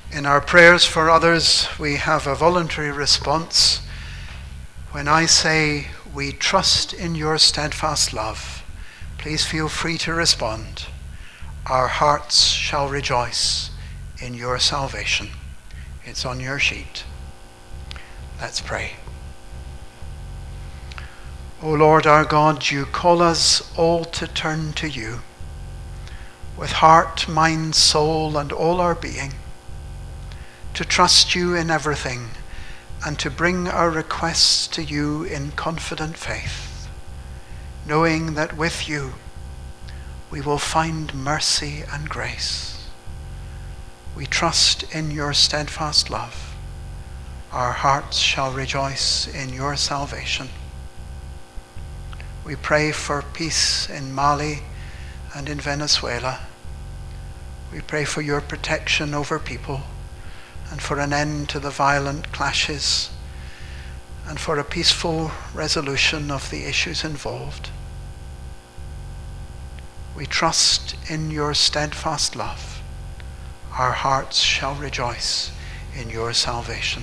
In our prayers for others, we have a voluntary response. When I say, "We trust in your steadfast love," please feel free to respond. Our hearts shall rejoice in your salvation. It's on your sheet. Let's pray. O Lord our God, you call us all to turn to you with heart, mind, soul, and all our being, to trust you in everything and to bring our requests to you in confident faith, knowing that with you we will find mercy and grace. We trust in your steadfast love. Our hearts shall rejoice in your salvation. We pray for peace in Mali and in Venezuela. We pray for your protection over people and for an end to the violent clashes and for a peaceful resolution of the issues involved. We trust in your steadfast love. Our hearts shall rejoice in your salvation.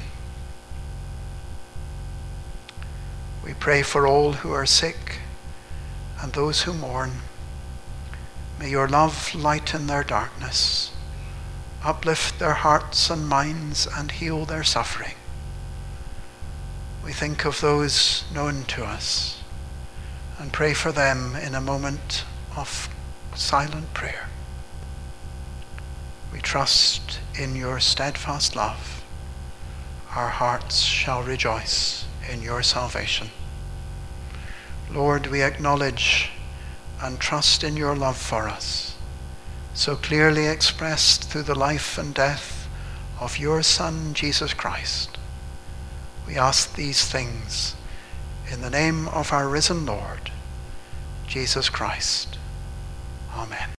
We pray for all who are sick and those who mourn. May your love lighten their darkness, uplift their hearts and minds, and heal their suffering. We think of those known to us and pray for them in a moment of silent prayer. We trust in your steadfast love. Our hearts shall rejoice in your salvation. Lord, we acknowledge and trust in your love for us, so clearly expressed through the life and death of your Son, Jesus Christ. We ask these things in the name of our risen Lord, Jesus Christ. Amen.